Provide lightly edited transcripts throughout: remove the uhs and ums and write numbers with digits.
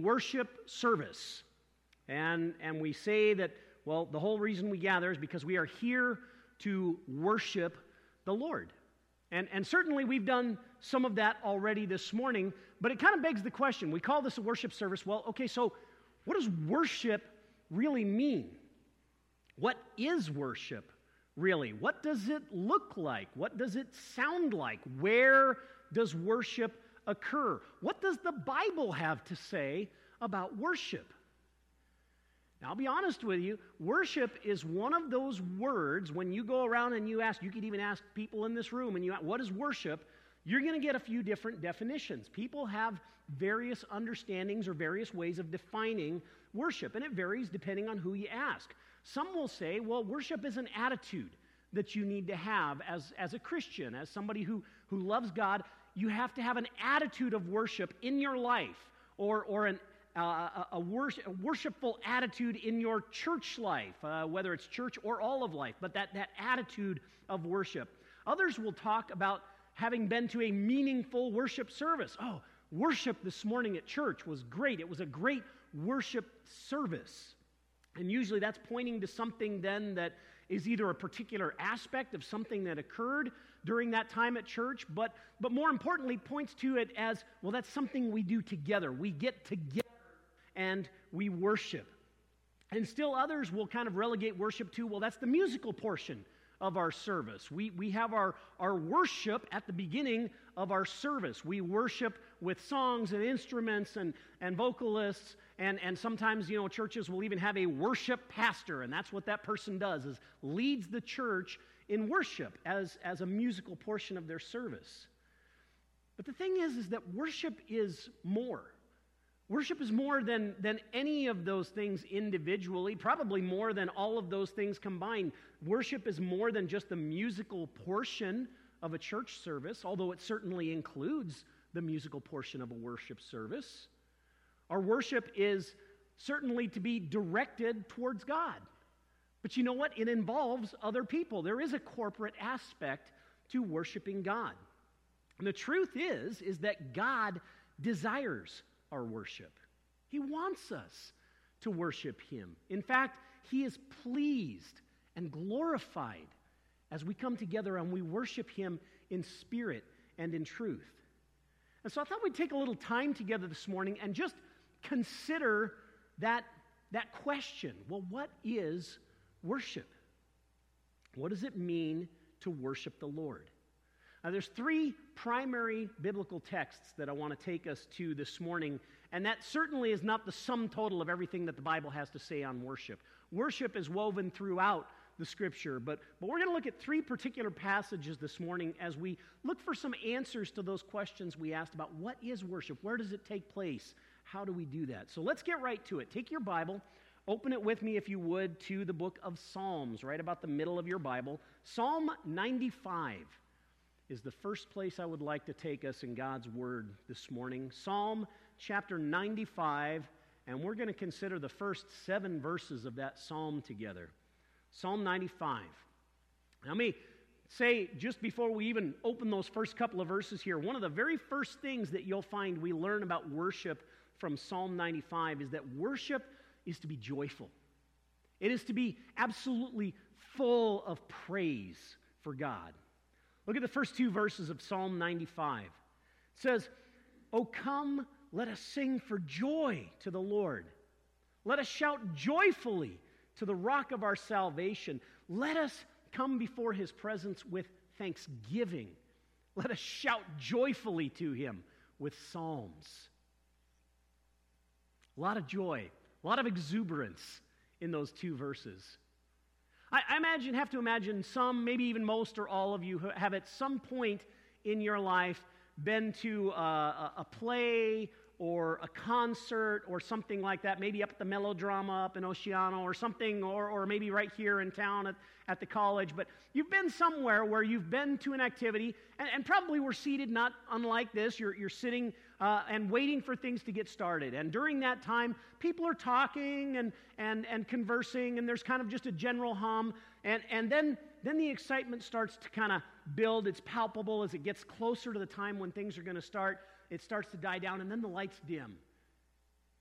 worship service. And we say that, well, the whole reason we gather is because we are here to worship the Lord. And certainly we've done some of that already this morning, but it kind of begs the question. We call this a worship service. Well, okay, so what does worship really mean? What is worship really? What does it look like? What does it sound like? Where does worship occur? What does the Bible have to say about worship? Now, I'll be honest with you, worship is one of those words, when you go around and you ask, you could even ask people in this room, and you ask, what is worship? You're going to get a few different definitions. People have various understandings or various ways of defining worship, and it varies depending on who you ask. Some will say, well, worship is an attitude that you need to have as a Christian, as somebody who loves God. You have to have an attitude of worship in your life, or a worshipful attitude in your church life, whether it's church or all of life, but that attitude of worship. Others will talk about having been to a meaningful worship service. Oh, worship this morning at church was great. It was a great worship service. And usually that's pointing to something then that is either a particular aspect of something that occurred during that time at church, but more importantly points to it as, well, that's something we do together. We get together and we worship. And still others will kind of relegate worship to, well, that's the musical portion of our service. We have our worship at the beginning of our service. We worship with songs and instruments and vocalists, and sometimes, churches will even have a worship pastor, and that's what that person does, is leads the church in worship as a musical portion of their service. But the thing is that worship is more. Worship is more than any of those things individually, probably more than all of those things combined. Worship is more than just the musical portion of a church service, although it certainly includes the musical portion of a worship service. Our worship is certainly to be directed towards God. But you know what? It involves other people. There is a corporate aspect to worshiping God. And the truth is that God desires our worship. He wants us to worship Him. In fact, He is pleased and glorified as we come together and we worship Him in spirit and in truth. And so I thought we'd take a little time together this morning and just consider that question. Well, what is worship? What does it mean to worship the Lord? Now, there's three primary biblical texts that I want to take us to this morning, and that certainly is not the sum total of everything that the Bible has to say on worship. Worship is woven throughout the Scripture, but we're going to look at three particular passages this morning as we look for some answers to those questions we asked about what is worship, where does it take place, how do we do that? So let's get right to it. Take your Bible, open it with me if you would to the book of Psalms, right about the middle of your Bible. Psalm 95 is the first place I would like to take us in God's Word this morning. Psalm chapter 95, and we're going to consider the first 7 verses of that psalm together. Psalm 95. Now, let me say, just before we even open those first couple of verses here, one of the very first things that you'll find we learn about worship from Psalm 95 is that worship is to be joyful. It is to be absolutely full of praise for God. Look at the first 2 verses of Psalm 95. It says, "O come, let us sing for joy to the Lord. Let us shout joyfully to the rock of our salvation. Let us come before His presence with thanksgiving. Let us shout joyfully to Him with psalms." A lot of joy, a lot of exuberance in those 2 verses. I have to imagine some, maybe even most or all of you have at some point in your life been to a play or a concert or something like that, maybe up at the Melodrama up in Oceano or something, or maybe right here in town at the college. But you've been somewhere where you've been to an activity and probably were seated not unlike this. You're sitting and waiting for things to get started. And during that time, people are talking and conversing, and there's kind of just a general hum. And then the excitement starts to kind of build. It's palpable as it gets closer to the time when things are going to start. It starts to die down, and then the lights dim.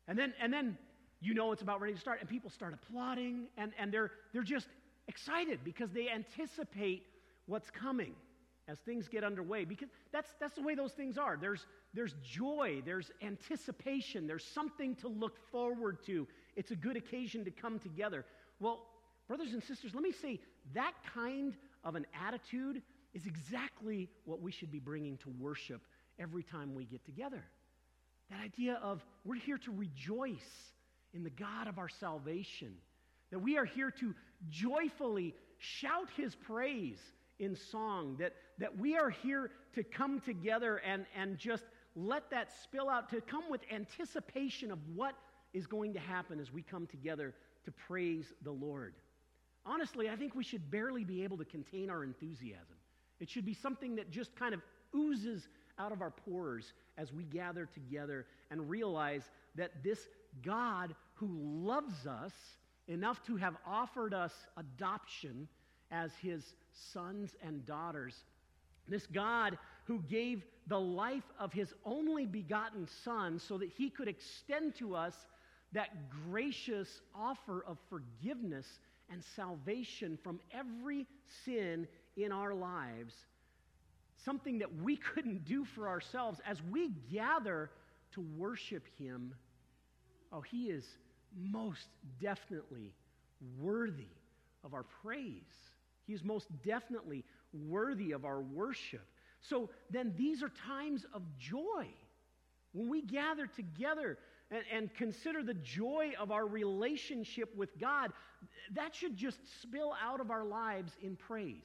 And then you know it's about ready to start, and people start applauding, and they're just excited because they anticipate what's coming as things get underway, because that's the way those things are. There's joy, there's anticipation, there's something to look forward to. It's a good occasion to come together. Well, brothers and sisters, let me say, that kind of an attitude is exactly what we should be bringing to worship every time we get together. That idea of we're here to rejoice in the God of our salvation, that we are here to joyfully shout his praise in song, that we are here to come together and just let that spill out, to come with anticipation of what is going to happen as we come together to praise the Lord. Honestly, I think we should barely be able to contain our enthusiasm. It should be something that just kind of oozes out of our pores as we gather together and realize that this God who loves us enough to have offered us adoption as his sons and daughters, this God who gave the life of his only begotten Son so that he could extend to us that gracious offer of forgiveness and salvation from every sin in our lives, something that we couldn't do for ourselves. As we gather to worship him, he is most definitely worthy of our praise. He is most definitely worthy of our worship. So then these are times of joy. When we gather together and consider the joy of our relationship with God, that should just spill out of our lives in praise.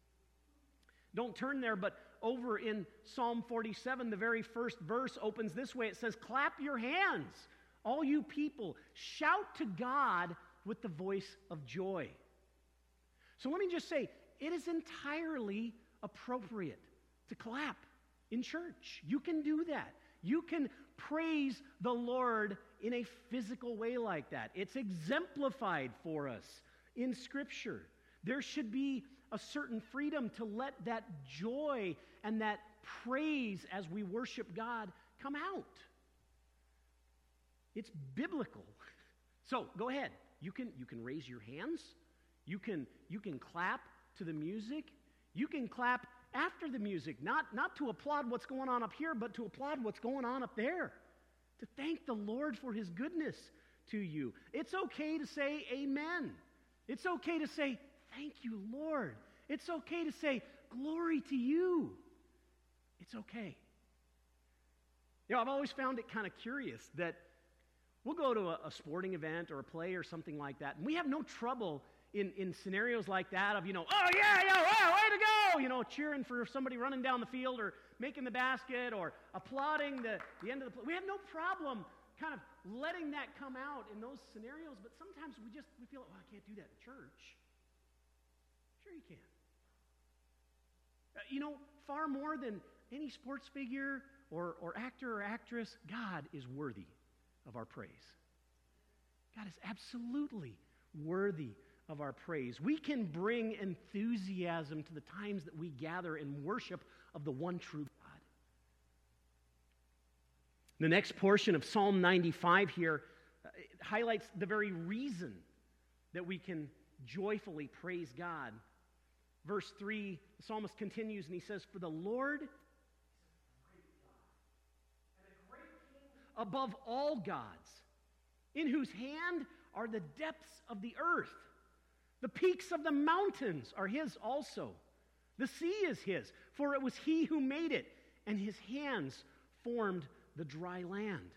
Don't turn there, but over in Psalm 47, the very first verse opens this way. It says, "Clap your hands, all you people. Shout to God with the voice of joy." So let me just say, it is entirely appropriate to clap in church. You can do that. You can praise the Lord in a physical way like that. It's exemplified for us in Scripture. There should be a certain freedom to let that joy and that praise as we worship God come out. It's biblical. So go ahead. You can raise your hands. You can clap to the music. You can clap after the music, not to applaud what's going on up here, but to applaud what's going on up there, to thank the Lord for his goodness to you. It's okay to say amen. It's okay to say, "Thank you, Lord." It's okay to say, "Glory to you." It's okay. I've always found it kind of curious that we'll go to a sporting event or a play or something like that, and we have no trouble in scenarios like that of, "Oh, yeah, wow, way to go," cheering for somebody running down the field or making the basket or applauding the end of the play. We have no problem kind of letting that come out in those scenarios, but sometimes we feel, "I can't do that in church." Sure you can. Far more than any sports figure or actor or actress, God is worthy of our praise. God is absolutely worthy of our praise. We can bring enthusiasm to the times that we gather in worship of the one true God. The next portion of Psalm 95 here highlights the very reason that we can joyfully praise God. Verse 3, the psalmist continues and he says, "For the Lord is a great God, and a great King above all gods, in whose hand are the depths of the earth. The peaks of the mountains are his also. The sea is his, for it was he who made it, and his hands formed the dry land."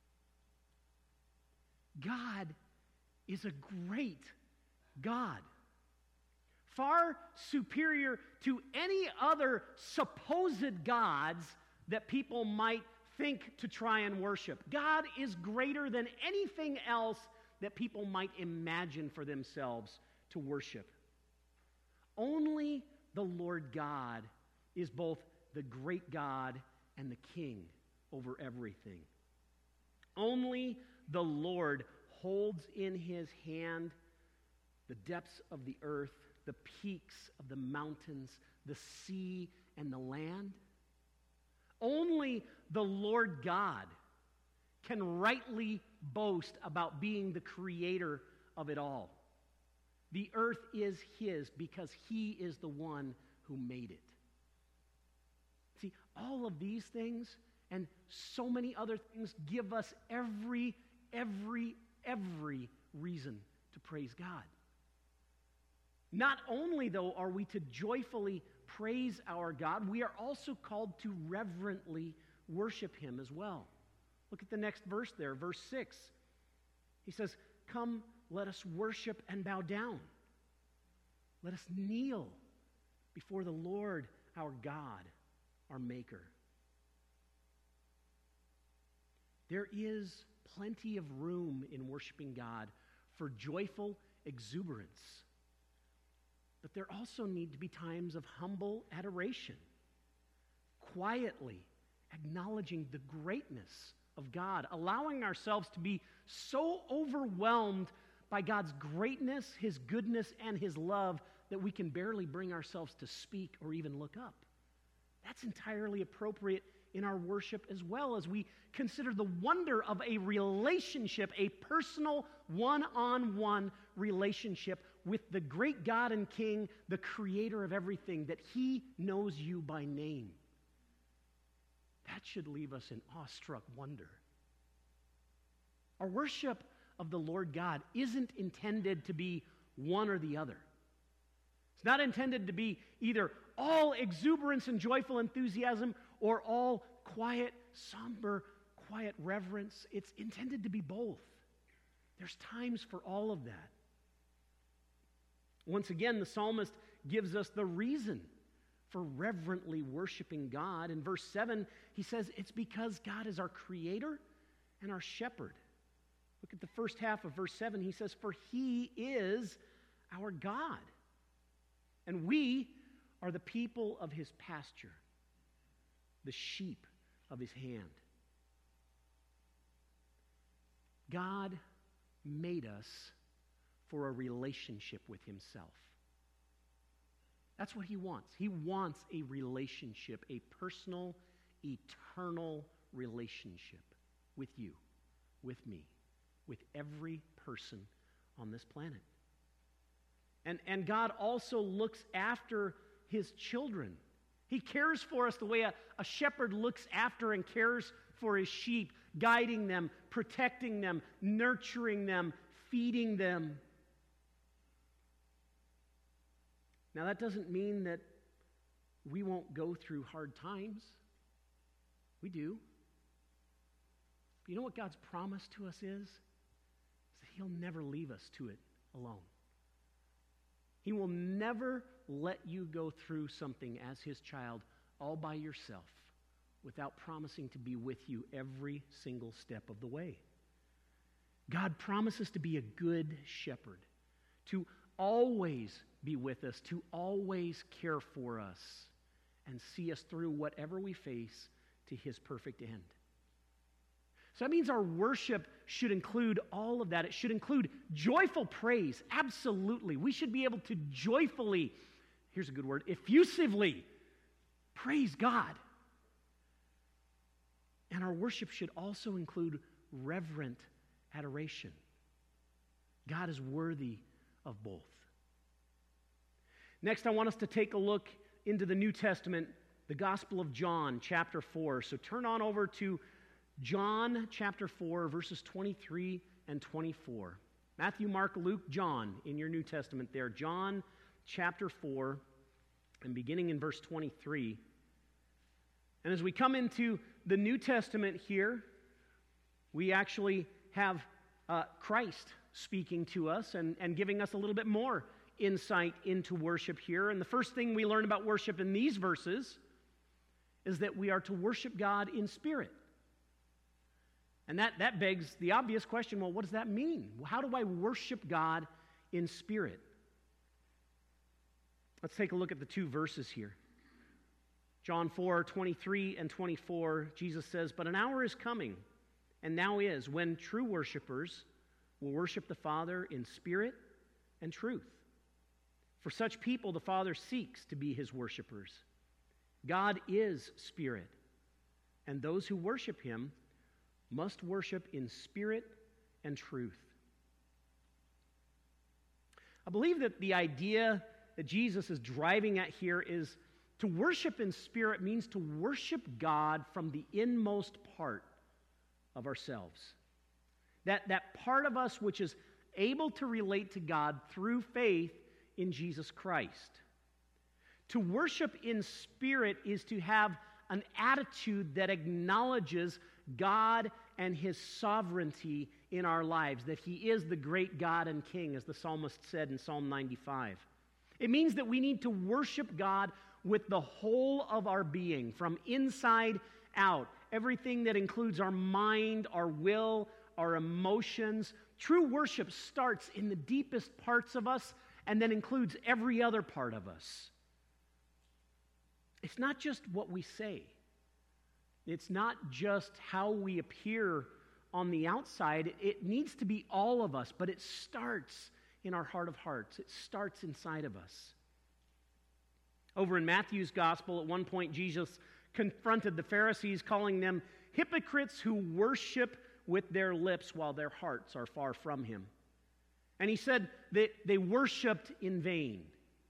God is a great God, far superior to any other supposed gods that people might think to try and worship. God is greater than anything else that people might imagine for themselves to worship. Only the Lord God is both the great God and the King over everything. Only the Lord holds in his hand the depths of the earth, the peaks of the mountains, the sea, and the land. Only the Lord God can rightly boast about being the creator of it all. The earth is his because he is the one who made it. See, all of these things and so many other things give us every reason to praise God. Not only, though, are we to joyfully praise our God, we are also called to reverently worship him as well. Look at the next verse there, verse 6. He says, "Come, let us worship and bow down. Let us kneel before the Lord our God, our Maker." There is plenty of room in worshiping God for joyful exuberance. But there also need to be times of humble adoration, quietly acknowledging the greatness of God, allowing ourselves to be so overwhelmed by God's greatness, his goodness, and his love that we can barely bring ourselves to speak or even look up. That's entirely appropriate in our worship as well as we consider the wonder of a relationship, a personal one-on-one relationship with the great God and King, the creator of everything, that he knows you by name. That should leave us in awestruck wonder. Our worship of the Lord God isn't intended to be one or the other. It's not intended to be either all exuberance and joyful enthusiasm or all quiet, somber, quiet reverence. It's intended to be both. There's times for all of that. Once again, the psalmist gives us the reason for reverently worshiping God. In verse 7, he says it's because God is our creator and our shepherd. Look at the first half of verse 7. He says, "For he is our God, and we are the people of his pasture, the sheep of his hand." God made us for a relationship with himself. That's what he wants. He wants a relationship, a personal, eternal relationship with you, with me, with every person on this planet. And God also looks after his children. He cares for us the way a shepherd looks after and cares for his sheep, guiding them, protecting them, nurturing them, feeding them. Now, that doesn't mean that we won't go through hard times. We do. But you know what God's promise to us is? Is that he'll never leave us to it alone. He will never let you go through something as his child all by yourself without promising to be with you every single step of the way. God promises to be a good shepherd, to always be with us, to always care for us, and see us through whatever we face to his perfect end. So that means our worship should include all of that. It should include joyful praise, absolutely. We should be able to joyfully, here's a good word, effusively praise God. And our worship should also include reverent adoration. God is worthy of both. Next, I want us to take a look into the New Testament, the Gospel of John, chapter 4. So turn on over to John, chapter 4, verses 23 and 24. Matthew, Mark, Luke, John in your New Testament there. John, chapter 4, and beginning in verse 23. And as we come into the New Testament here, we actually have Christ speaking to us and giving us a little bit more insight into worship here. And the first thing we learn about worship in these verses is that we are to worship God in spirit. And that begs the obvious question, well, what does that mean? How do I worship God in spirit? Let's take a look at the two verses here. John 4, 23 and 24, Jesus says, "But an hour is coming, and now is, when true worshipers will worship the Father in spirit and truth. For such people the Father seeks to be his worshipers. God is spirit, and those who worship him must worship in spirit and truth. I believe that the idea that Jesus is driving at here is to worship in spirit means to worship God from the inmost part of ourselves. That part of us which is able to relate to God through faith in Jesus Christ. To worship in spirit is to have an attitude that acknowledges God and His sovereignty in our lives, that He is the great God and King, as the psalmist said in Psalm 95. It means that we need to worship God with the whole of our being, from inside out, everything that includes our mind, our will, our emotions. True worship starts in the deepest parts of us and then includes every other part of us. It's not just what we say. It's not just how we appear on the outside. It needs to be all of us, but it starts in our heart of hearts. It starts inside of us. Over in Matthew's gospel, at one point, Jesus confronted the Pharisees, calling them hypocrites who worship with their lips while their hearts are far from Him. And He said that they worshiped in vain.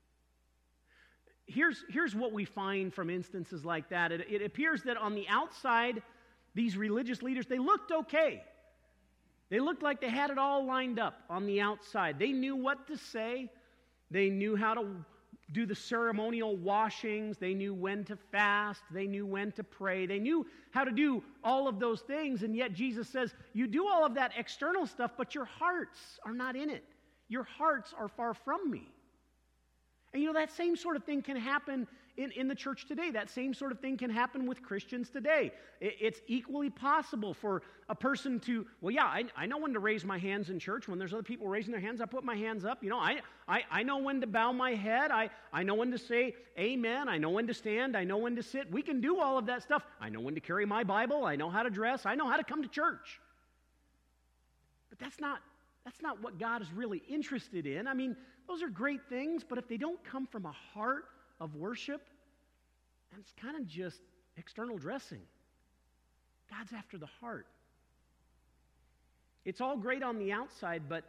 Here's what we find from instances like that. It appears that on the outside, these religious leaders, they looked okay. They looked like they had it all lined up on the outside. They knew what to say. They knew how to do the ceremonial washings. They knew when to fast. They knew when to pray. They knew how to do all of those things. And yet Jesus says, you do all of that external stuff, but your hearts are not in it. Your hearts are far from me. And that same sort of thing can happen in the church today. That same sort of thing can happen with Christians today. It's equally possible for a person to, I know when to raise my hands in church. When there's other people raising their hands, I put my hands up. I know when to bow my head. I know when to say amen. I know when to stand. I know when to sit. We can do all of that stuff. I know when to carry my Bible. I know how to dress. I know how to come to church. But that's not what God is really interested in. I mean, those are great things, but if they don't come from a heart of worship, and it's kind of just external dressing. God's after the heart. It's all great on the outside, but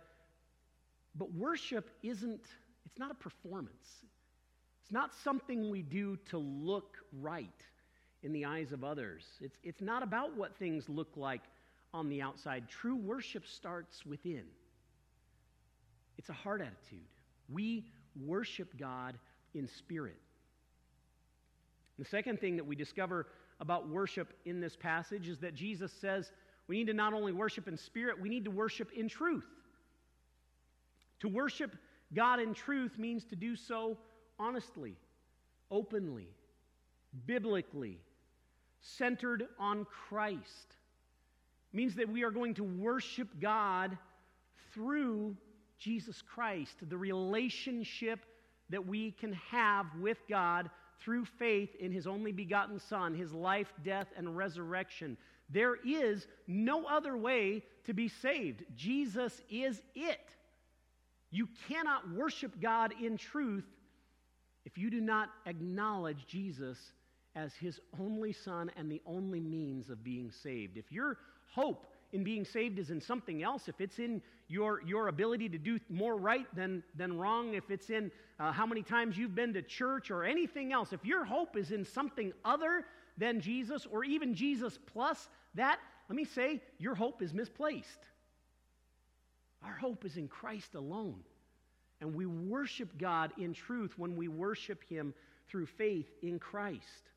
worship it's not a performance. It's not something we do to look right in the eyes of others. It's not about what things look like on the outside. True worship starts within. It's a heart attitude. We worship God in spirit. The second thing that we discover about worship in this passage is that Jesus says we need to not only worship in spirit, we need to worship in truth. To worship God in truth means to do so honestly, openly, biblically, centered on Christ. It means that we are going to worship God through Jesus Christ, the relationship that we can have with God through faith in His only begotten Son, His life, death, and resurrection. There is no other way to be saved. Jesus is it. You cannot worship God in truth if you do not acknowledge Jesus as His only Son and the only means of being saved. If your hope in being saved is in something else, if it's in your ability to do more right than wrong, if it's in how many times you've been to church or anything else, if your hope is in something other than Jesus or even Jesus plus that, let me say, your hope is misplaced. Our hope is in Christ alone. And we worship God in truth when we worship Him through faith in Christ.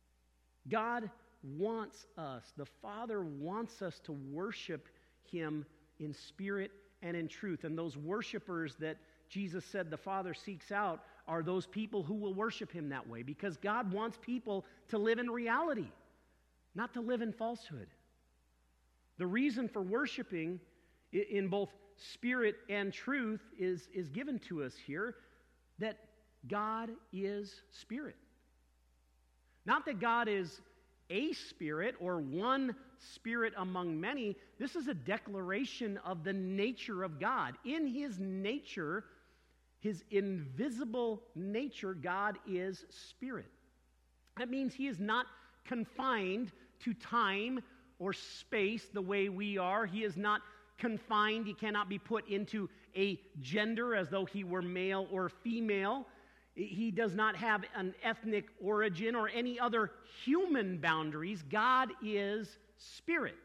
God wants us, the Father wants us to worship Him in spirit and in truth. And those worshipers that Jesus said the Father seeks out are those people who will worship Him that way, because God wants people to live in reality, not to live in falsehood. The reason for worshiping in both spirit and truth is given to us here, that God is spirit. Not that God is a spirit or one spirit among many. This is a declaration of the nature of God. In His nature, His invisible nature, God is spirit. That means He is not confined to time or space the way we are. He is not confined. He cannot be put into a gender as though he were male or female. He does not have an ethnic origin or any other human boundaries. God is spirit.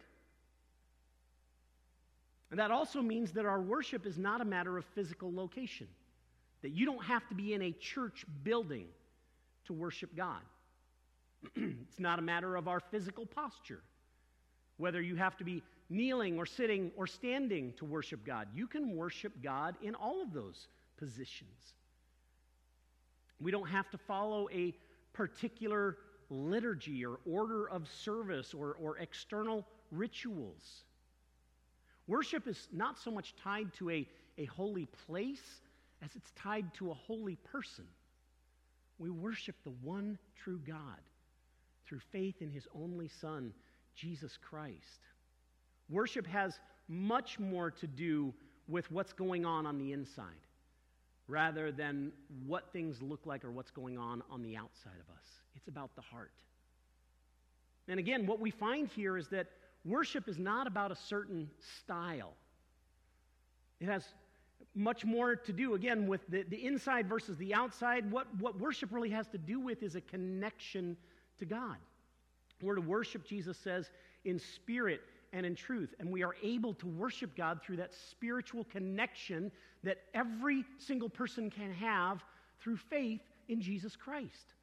And that also means that our worship is not a matter of physical location, that you don't have to be in a church building to worship God. It's not a matter of our physical posture, whether you have to be kneeling or sitting or standing to worship God. You can worship God in all of those positions. We don't have to follow a particular liturgy or order of service or external rituals. Worship is not so much tied to a holy place as it's tied to a holy person. We worship the one true God through faith in his only Son, Jesus Christ. Worship has much more to do with what's going on the inside, rather than what things look like or what's going on the outside of us. It's about the heart. And again, what we find here is that worship is not about a certain style. It has much more to do, again, with the inside versus the outside. What worship really has to do with is a connection to God. We're to worship, Jesus says, in spirit and in truth. And we are able to worship God through that spiritual connection that every single person can have through faith in Jesus Christ.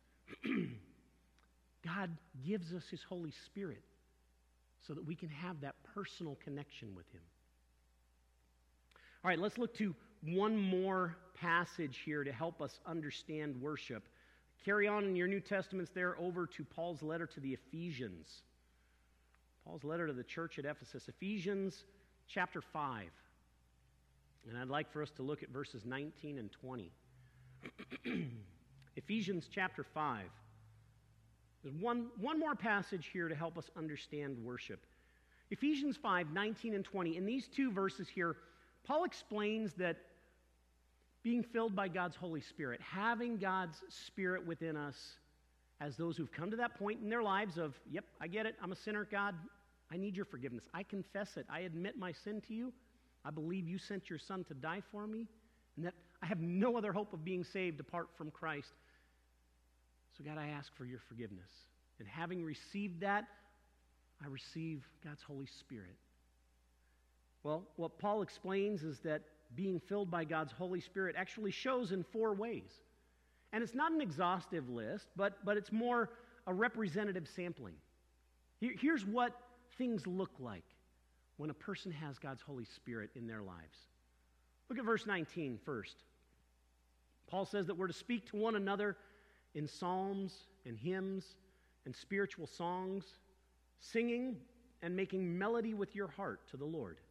God gives us his Holy Spirit so that we can have that personal connection with him. All right, let's look to one more passage here to help us understand worship. Carry on in your New Testaments there over to Paul's letter to the Ephesians. Paul's letter to the church at Ephesus, Ephesians chapter 5. And I'd like for us to look at verses 19 and 20. Ephesians chapter 5. There's one more passage here to help us understand worship. Ephesians 5, 19 and 20. In these two verses here, Paul explains that being filled by God's Holy Spirit, having God's Spirit within us as those who've come to that point in their lives of, yep, I get it, I'm a sinner, God, I need your forgiveness. I confess it. I admit my sin to you. I believe you sent your Son to die for me, and that I have no other hope of being saved apart from Christ. So God, I ask for your forgiveness. And having received that, I receive God's Holy Spirit. Well, what Paul explains is that being filled by God's Holy Spirit actually shows in 4 ways. And it's not an exhaustive list, but it's more a representative sampling. Here's what things look like when a person has God's Holy Spirit in their lives. Look at verse 19 first. Paul says that we're to speak to one another in psalms and hymns and spiritual songs, singing and making melody with your heart to the Lord.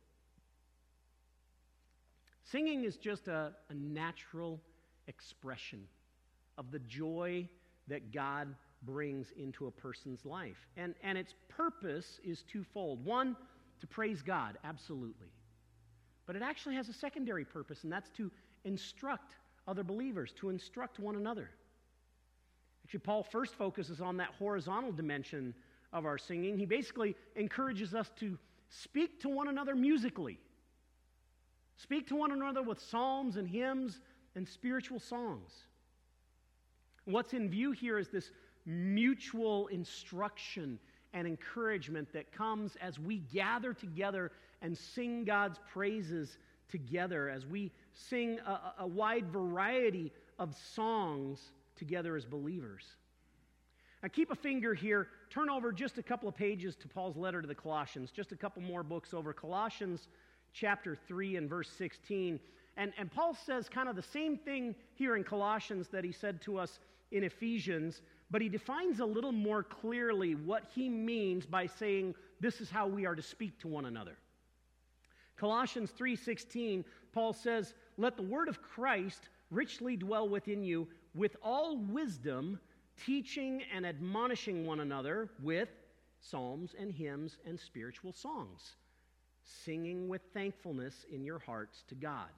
Singing is just a natural expression of the joy that God brings into a person's life. And its purpose is twofold. One, to praise God, absolutely. But it actually has a secondary purpose, and that's to instruct other believers, to instruct one another. Actually, Paul first focuses on that horizontal dimension of our singing. He basically encourages us to speak to one another musically. Speak to one another with psalms and hymns and spiritual songs. What's in view here is this mutual instruction and encouragement that comes as we gather together and sing God's praises together, as we sing a wide variety of songs together as believers. Now keep a finger here. Turn over just a couple of pages to Paul's letter to the Colossians, just a couple more books over. Colossians chapter 3 and verse 16. And Paul says kind of the same thing here in Colossians that he said to us in Ephesians, but he defines a little more clearly what he means by saying this is how we are to speak to one another. Colossians 3:16, Paul says, "Let the word of Christ richly dwell within you with all wisdom, teaching and admonishing one another with psalms and hymns and spiritual songs, singing with thankfulness in your hearts to God."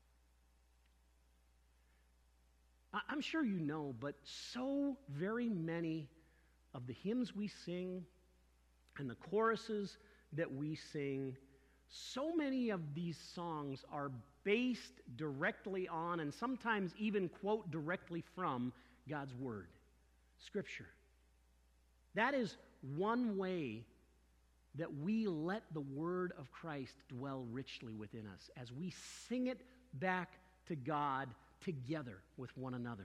I'm sure you know, but so very many of the hymns we sing And the choruses that we sing, so many of these songs are based directly on and sometimes even quote directly from God's Word, Scripture. That is one way that we let the Word of Christ dwell richly within us as we sing it back to God together with one another.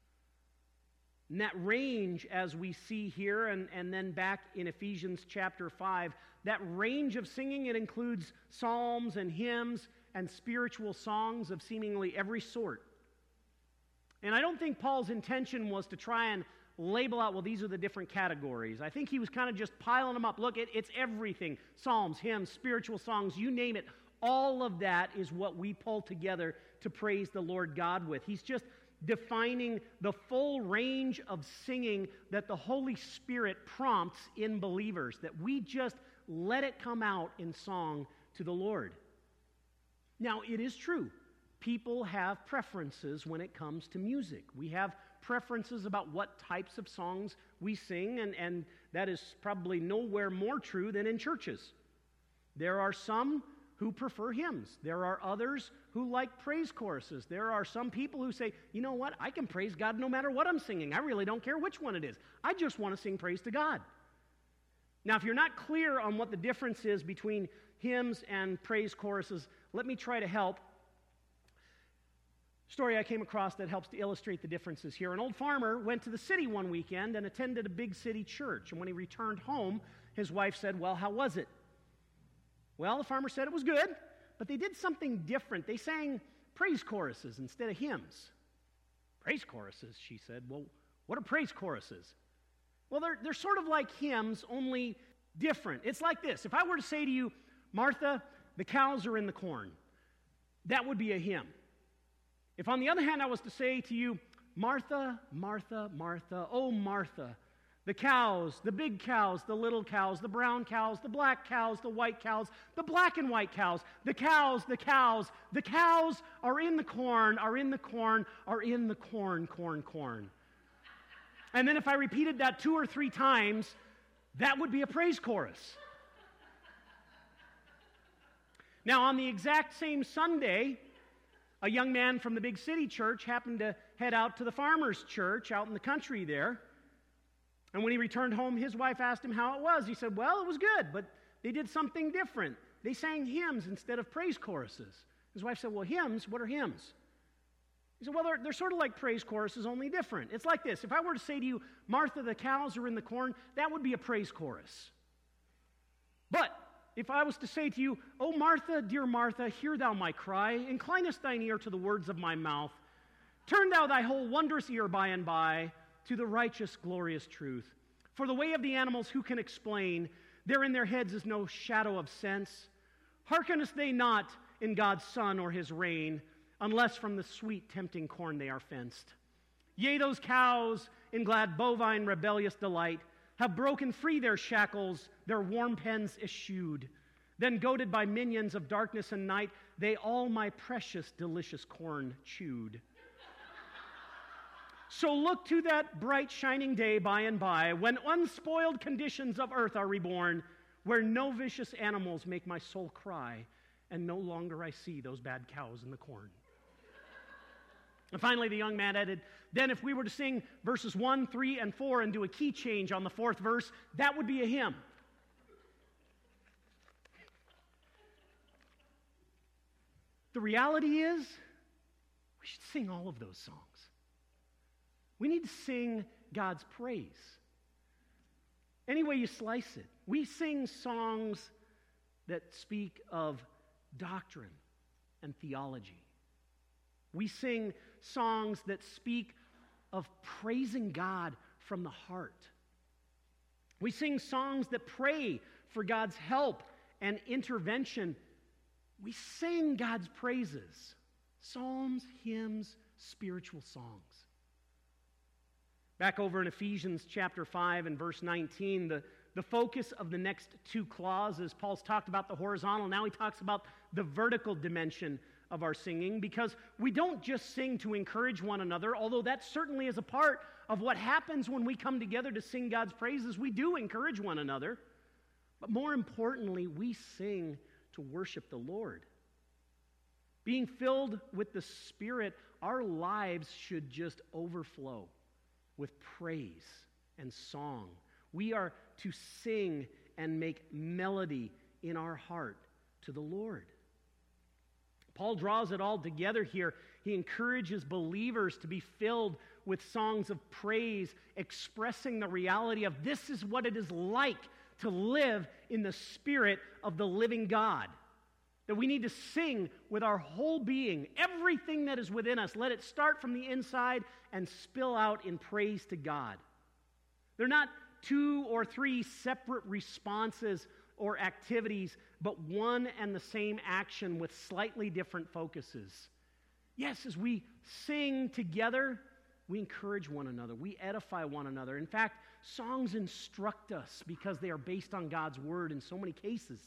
And that range, as we see here and then back in Ephesians chapter 5, that range of singing, it includes psalms and hymns and spiritual songs of seemingly every sort. And I don't think Paul's intention was to try and label out, well, these are the different categories. I think he was kind of just piling them up. Look, it's everything. Psalms, hymns, spiritual songs, you name it. All of that is what we pull together to praise the Lord God with. He's just defining the full range of singing that the Holy Spirit prompts in believers, that we just let it come out in song to the Lord. Now, it is true. People have preferences when it comes to music. We have preferences about what types of songs we sing, and that is probably nowhere more true than in churches. There are some who prefer hymns. There are others who like praise choruses. There are some people who say, you know what, I can praise God no matter what I'm singing. I really don't care which one it is. I just want to sing praise to God. Now, if you're not clear on what the difference is between hymns and praise choruses, let me try to help. Story I came across that helps to illustrate the differences here. An old farmer went to the city one weekend and attended a big city church. And when he returned home, his wife said, well, how was it? Well, the farmer said it was good, but they did something different. They sang praise choruses instead of hymns. Praise choruses, she said. Well, what are praise choruses? Well, they're sort of like hymns, only different. It's like this. If I were to say to you, Martha, the cows are in the corn, that would be a hymn. If, on the other hand, I was to say to you, Martha, Martha, Martha, oh, Martha, the cows, the big cows, the little cows, the brown cows, the black cows, the white cows, the black and white cows, the cows are in the corn, are in the corn, are in the corn, corn, corn. And then if I repeated that 2 or 3 times, that would be a praise chorus. Now, on the exact same Sunday, a young man from the big city church happened to head out to the farmer's church out in the country there. And when he returned home, his wife asked him how it was. He said, well, it was good, but they did something different. They sang hymns instead of praise choruses. His wife said, well, hymns, what are hymns? He said, well, they're sort of like praise choruses, only different. It's like this. If I were to say to you, Martha, the cows are in the corn, that would be a praise chorus. But if I was to say to you, O Martha, dear Martha, hear thou my cry, inclinest thine ear to the words of my mouth, turn thou thy whole wondrous ear by and by to the righteous, glorious truth. For the way of the animals who can explain? There in their heads is no shadow of sense. Hearkenest they not in God's sun or his rain, unless from the sweet tempting corn they are fenced? Yea, those cows in glad bovine rebellious delight have broken free their shackles, their warm pens eschewed. Then goaded by minions of darkness and night, they all my precious delicious corn chewed. So look to that bright shining day by and by, when unspoiled conditions of earth are reborn, where no vicious animals make my soul cry, and no longer I see those bad cows in the corn. And finally, the young man added, then if we were to sing verses 1, 3, and 4 and do a key change on the 4th verse, that would be a hymn. The reality is, we should sing all of those songs. We need to sing God's praise. Any way you slice it. We sing songs that speak of doctrine and theology. We sing songs that speak of praising God from the heart. We sing songs that pray for God's help and intervention. We sing God's praises. Psalms, hymns, spiritual songs. Back over in Ephesians chapter 5 and verse 19, the focus of the next 2 clauses, Paul's talked about the horizontal, now he talks about the vertical dimension of our singing, because we don't just sing to encourage one another, although that certainly is a part of what happens when we come together to sing God's praises. We do encourage one another. But more importantly, we sing to worship the Lord. Being filled with the Spirit, our lives should just overflow with praise and song. We are to sing and make melody in our heart to the Lord. Paul draws it all together here. He encourages believers to be filled with songs of praise, expressing the reality of this is what it is like to live in the Spirit of the living God. That we need to sing with our whole being, everything that is within us. Let it start from the inside and spill out in praise to God. They're not 2 or 3 separate responses or activities, but one and the same action with slightly different focuses. Yes, as we sing together, we encourage one another. We edify one another. In fact, songs instruct us because they are based on God's word in so many cases.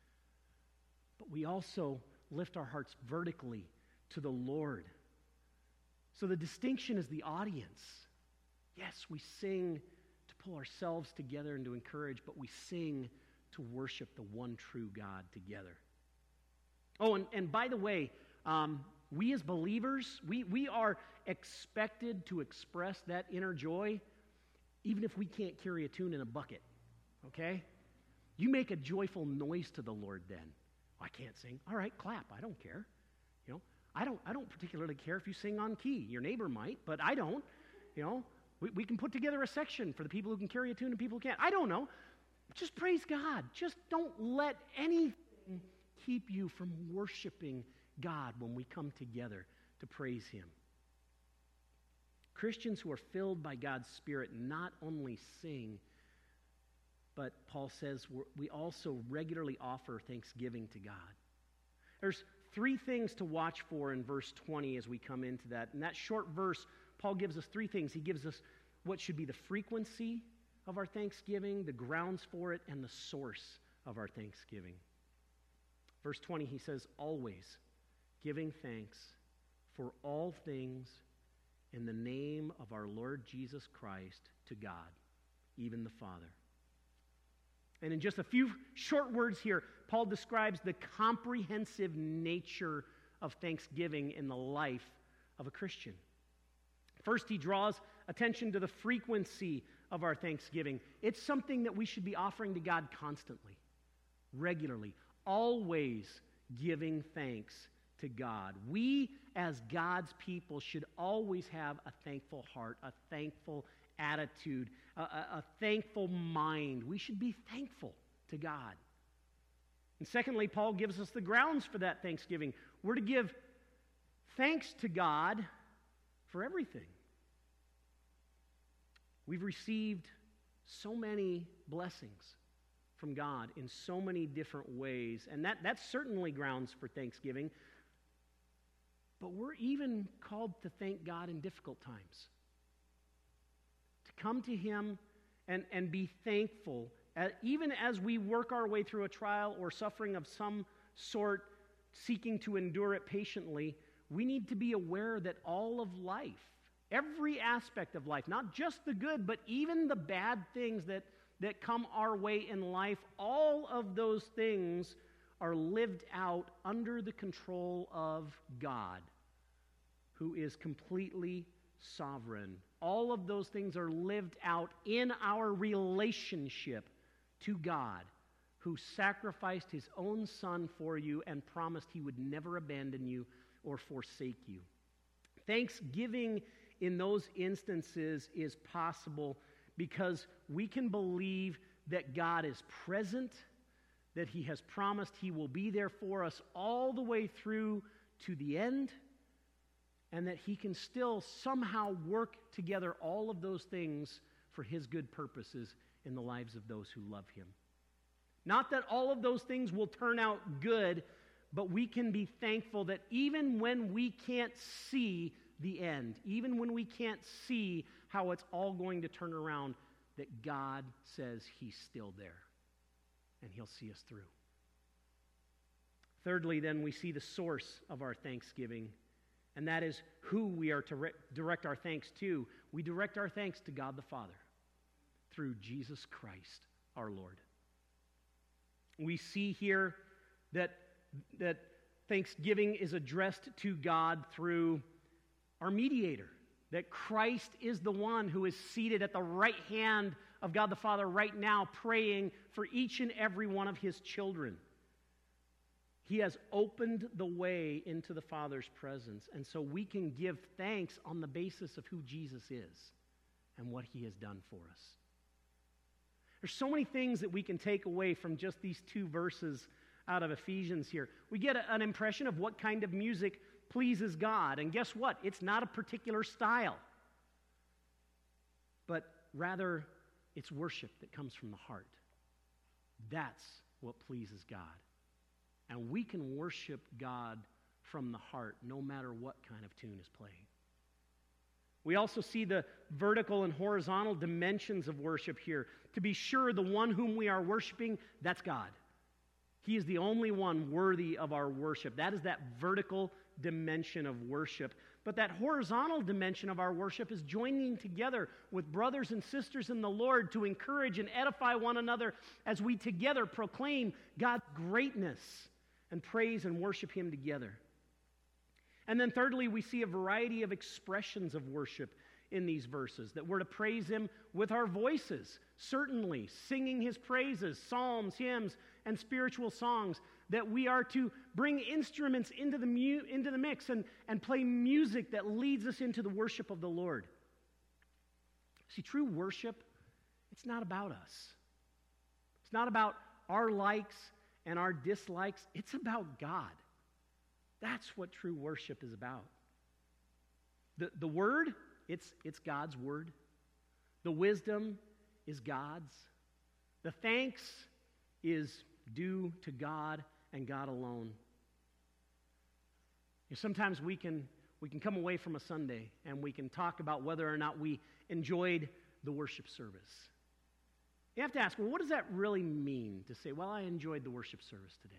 But we also lift our hearts vertically to the Lord. So the distinction is the audience. Yes, we sing to pull ourselves together and to encourage, but we sing to worship the one true God together. Oh, and by the way, we as believers, we are expected to express that inner joy even if we can't carry a tune in a bucket, okay? You make a joyful noise to the Lord then. I can't sing. All right, clap. I don't care. You know, I don't particularly care if you sing on key. Your neighbor might, but I don't. You know, we can put together a section for the people who can carry a tune and people who can't. I don't know. Just praise God. Just don't let anything keep you from worshiping God when we come together to praise Him. Christians who are filled by God's Spirit not only sing, but Paul says we also regularly offer thanksgiving to God. There's 3 things to watch for in verse 20 as we come into that. In that short verse, Paul gives us 3 things. He gives us what should be the frequency of our thanksgiving, the grounds for it, and the source of our thanksgiving. Verse 20, he says, always giving thanks for all things in the name of our Lord Jesus Christ to God, even the Father. And in just a few short words here, Paul describes the comprehensive nature of thanksgiving in the life of a Christian. First, he draws attention to the frequency of our thanksgiving. It's something that we should be offering to God constantly, regularly, always giving thanks to God. We, as God's people, should always have a thankful heart, a thankful attitude, a thankful mind. We should be thankful to God. And secondly, Paul gives us the grounds for that thanksgiving. We're to give thanks to God for everything. We've received so many blessings from God in so many different ways, and that's certainly grounds for thanksgiving. But we're even called to thank God in difficult times. To come to Him and be thankful, even as we work our way through a trial or suffering of some sort, seeking to endure it patiently. We need to be aware that all of life, every aspect of life, not just the good, but even the bad things that come our way in life, all of those things are lived out under the control of God, who is completely sovereign. All of those things are lived out in our relationship to God, who sacrificed His own Son for you and promised He would never abandon you or forsake you. Thanksgiving in those instances is possible because we can believe that God is present, that He has promised He will be there for us all the way through to the end, and that He can still somehow work together all of those things for His good purposes in the lives of those who love Him. Not that all of those things will turn out good, but we can be thankful that even when we can't see the end, even when we can't see how it's all going to turn around, that God says He's still there and He'll see us through. Thirdly, then, we see the source of our thanksgiving, and that is who we are to direct our thanks to. We direct our thanks to God the Father through Jesus Christ, our Lord. We see here that thanksgiving is addressed to God through our mediator, that Christ is the one who is seated at the right hand of God the Father right now, praying for each and every one of his children. He has opened the way into the Father's presence, and so we can give thanks on the basis of who Jesus is and what he has done for us. There's so many things that we can take away from just these 2 verses out of Ephesians here. We get an impression of what kind of music pleases God, and guess what? It's not a particular style, but rather it's worship that comes from the heart. That's what pleases God. And we can worship God from the heart no matter what kind of tune is playing. We also see the vertical and horizontal dimensions of worship here. To be sure, the one whom we are worshiping, that's God. He is the only one worthy of our worship. That is that vertical dimension of worship. But that horizontal dimension of our worship is joining together with brothers and sisters in the Lord to encourage and edify one another as we together proclaim God's greatness and praise and worship him together. And then thirdly, we see a variety of expressions of worship in these verses, that we're to praise him with our voices, certainly singing his praises, psalms, hymns, and spiritual songs, that we are to bring instruments into the mix and play music that leads us into the worship of the Lord. See, true worship, it's not about us. It's not about our likes and our dislikes. It's about God. That's what true worship is about. The word, it's God's word. The wisdom is God's. The thanks is due to God and God alone. Sometimes we can come away from a Sunday and we can talk about whether or not we enjoyed the worship service. You have to ask, well, what does that really mean to say, well, I enjoyed the worship service today?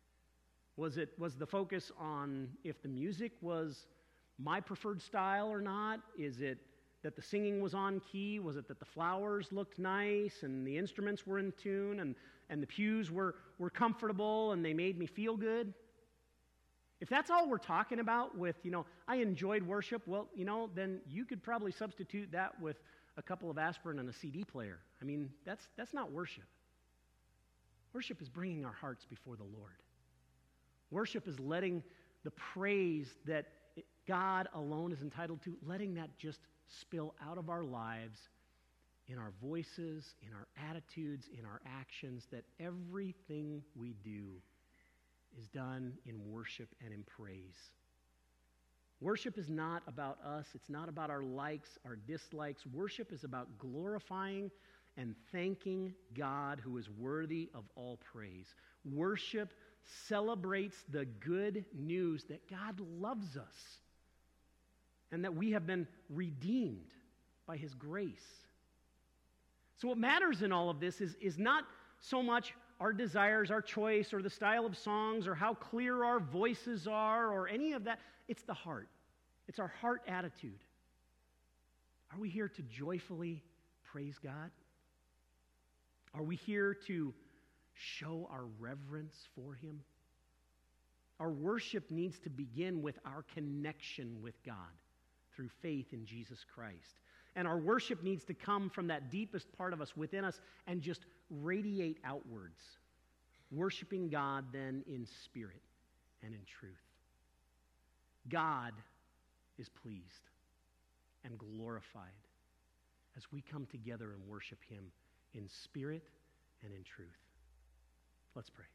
Was the focus on if the music was my preferred style or not? Is it that the singing was on key? Was it that the flowers looked nice and the instruments were in tune and the pews were comfortable and they made me feel good? If that's all we're talking about with, I enjoyed worship, well, then you could probably substitute that with a couple of aspirin and a CD player. I mean, that's not worship. Worship is bringing our hearts before the Lord. Worship is letting the praise that God alone is entitled to, letting that just spill out of our lives, in our voices, in our attitudes, in our actions, that everything we do is done in worship and in praise. Worship is not about us. It's not about our likes, our dislikes. Worship is about glorifying and thanking God who is worthy of all praise. Worship celebrates the good news that God loves us and that we have been redeemed by his grace. So what matters in all of this is not so much our desires, our choice, or the style of songs, or how clear our voices are, or any of that. It's the heart. It's our heart attitude. Are we here to joyfully praise God? Are we here to show our reverence for him? Our worship needs to begin with our connection with God through faith in Jesus Christ. And our worship needs to come from that deepest part of us within us and just radiate outwards, worshiping God then in spirit and in truth. God is pleased and glorified as we come together and worship him in spirit and in truth. Let's pray.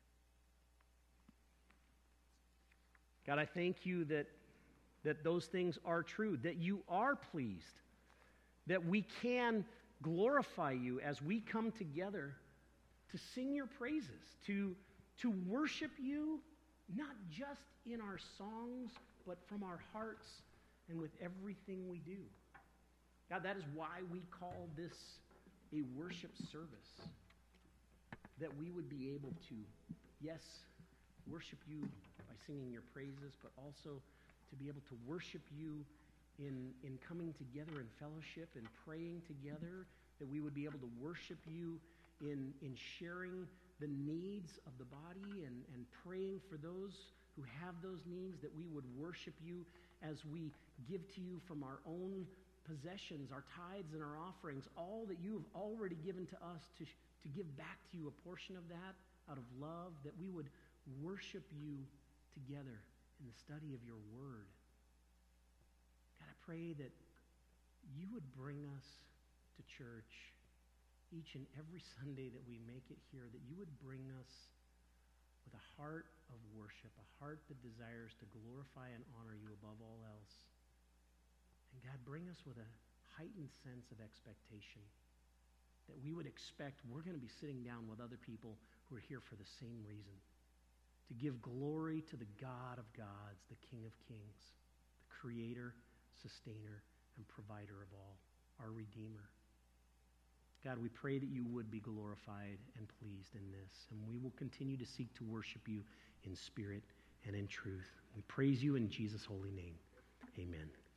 God, I thank you that those things are true, that you are pleased, that we can glorify you as we come together to sing your praises, to worship you, not just in our songs, but from our hearts and with everything we do. God, that is why we call this a worship service, that we would be able to, yes, worship you by singing your praises, but also to be able to worship you in coming together in fellowship and praying together, that we would be able to worship you in sharing the needs of the body and praying for those who have those needs, that we would worship you as we give to you from our own possessions, our tithes and our offerings, all that you have already given to us to give back to you a portion of that out of love, that we would worship you together in the study of your word. God, I pray that you would bring us to church each and every Sunday that we make it here, that you would bring us with a heart of worship, a heart that desires to glorify and honor you above all else. And God, bring us with a heightened sense of expectation, that we would expect we're going to be sitting down with other people who are here for the same reason, to give glory to the God of gods, the King of kings, the creator, sustainer, and provider of all, our Redeemer. God, we pray that you would be glorified and pleased in this, and we will continue to seek to worship you in spirit and in truth. We praise you in Jesus' holy name. Amen.